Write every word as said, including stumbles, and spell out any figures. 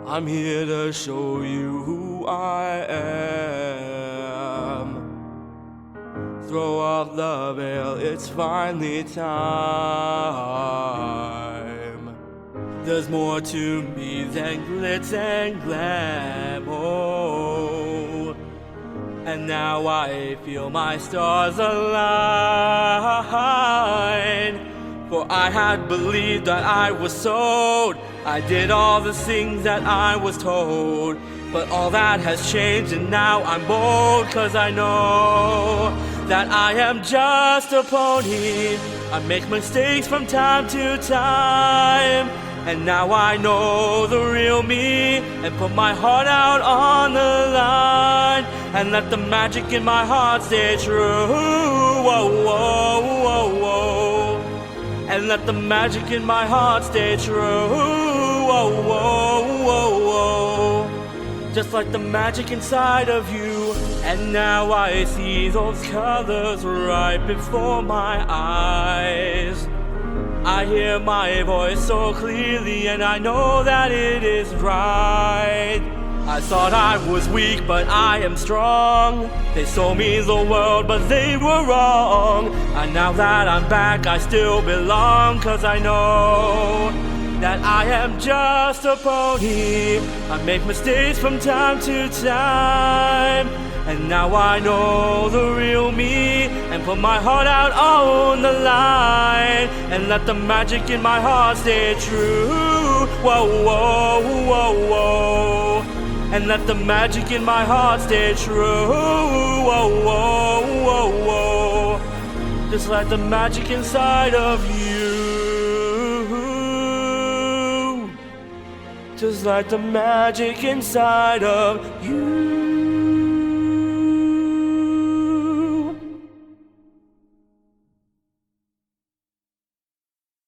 I'm here to show you who I am. Throw off the veil, it's finally time. There's more to me than glitz and glam, oh. And now I feel my stars align. For I had believed that I was sold. I did all the things that I was told. But all that has changed and now I'm bold. Cause I know that I am just a pony. I make mistakes from time to time. And now I know the real me. And put my heart out on the line. And let the magic in my heart stay true. Whoa, whoa, whoa, whoa. And let the magic in my heart stay true. Whoa, whoa, whoa, whoa. Just like the magic inside of you. And now I see those colors right before my eyes. I hear my voice so clearly and I know that it is right. I thought I was weak, but I am strong. They sold me the world, but they were wrong. And now that I'm back, I still belong. Cause I know that I am just a pony. I make mistakes from time to time. And now I know the real me. And put my heart out on the line. And let the magic in my heart stay true. Whoa, whoa, whoa, whoa. And let the magic in my heart stay true. Whoa, whoa, whoa, whoa. Just like the magic inside of you. Just like the magic inside of you.